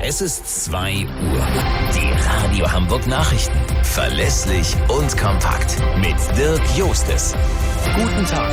Es ist 2 Uhr. Die Radio Hamburg Nachrichten. Verlässlich und kompakt. Mit Dirk Jostes. Guten Tag.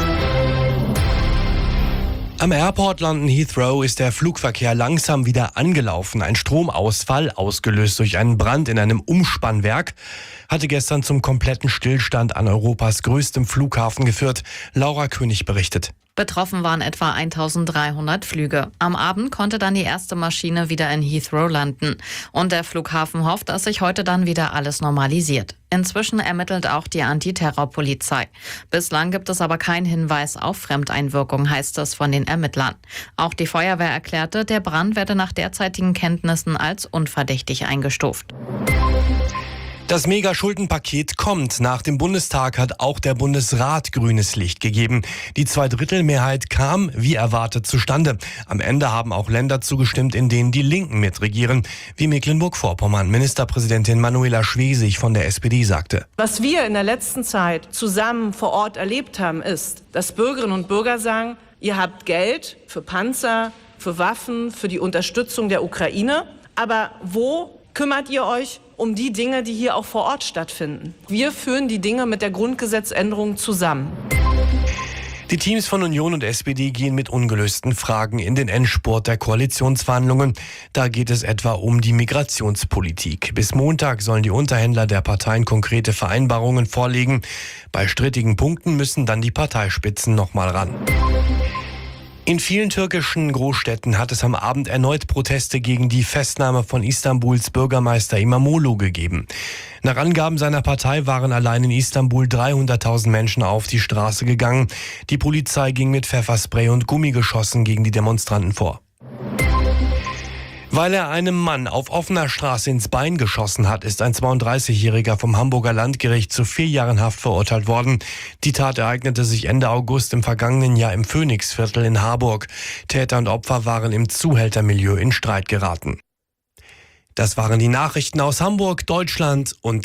Am Airport London Heathrow ist der Flugverkehr langsam wieder angelaufen. Ein Stromausfall, ausgelöst durch einen Brand in einem Umspannwerk, hatte gestern zum kompletten Stillstand an Europas größtem Flughafen geführt. Laura König berichtet. Betroffen waren etwa 1300 Flüge. Am Abend konnte dann die erste Maschine wieder in Heathrow landen. Und der Flughafen hofft, dass sich heute dann wieder alles normalisiert. Inzwischen ermittelt auch die Antiterrorpolizei. Bislang gibt es aber keinen Hinweis auf Fremdeinwirkung, heißt es von den Ermittlern. Auch die Feuerwehr erklärte, der Brand werde nach derzeitigen Kenntnissen als unverdächtig eingestuft. Das Mega-Schuldenpaket kommt. Nach dem Bundestag hat auch der Bundesrat grünes Licht gegeben. Die Zweidrittelmehrheit kam, wie erwartet, zustande. Am Ende haben auch Länder zugestimmt, in denen die Linken mitregieren, wie Mecklenburg-Vorpommern. Ministerpräsidentin Manuela Schwesig von der SPD sagte: Was wir in der letzten Zeit zusammen vor Ort erlebt haben, ist, dass Bürgerinnen und Bürger sagen, ihr habt Geld für Panzer, für Waffen, für die Unterstützung der Ukraine, aber wo kümmert ihr euch um die Dinge, die hier auch vor Ort stattfinden? Wir führen die Dinge mit der Grundgesetzänderung zusammen. Die Teams von Union und SPD gehen mit ungelösten Fragen in den Endspurt der Koalitionsverhandlungen. Da geht es etwa um die Migrationspolitik. Bis Montag sollen die Unterhändler der Parteien konkrete Vereinbarungen vorlegen. Bei strittigen Punkten müssen dann die Parteispitzen nochmal ran. In vielen türkischen Großstädten hat es am Abend erneut Proteste gegen die Festnahme von Istanbuls Bürgermeister İmamoğlu gegeben. Nach Angaben seiner Partei waren allein in Istanbul 300.000 Menschen auf die Straße gegangen. Die Polizei ging mit Pfefferspray und Gummigeschossen gegen die Demonstranten vor. Weil er einem Mann auf offener Straße ins Bein geschossen hat, ist ein 32-Jähriger vom Hamburger Landgericht zu 4 Jahren Haft verurteilt worden. Die Tat ereignete sich Ende August im vergangenen Jahr im Phoenixviertel in Harburg. Täter und Opfer waren im Zuhältermilieu in Streit geraten. Das waren die Nachrichten aus Hamburg, Deutschland und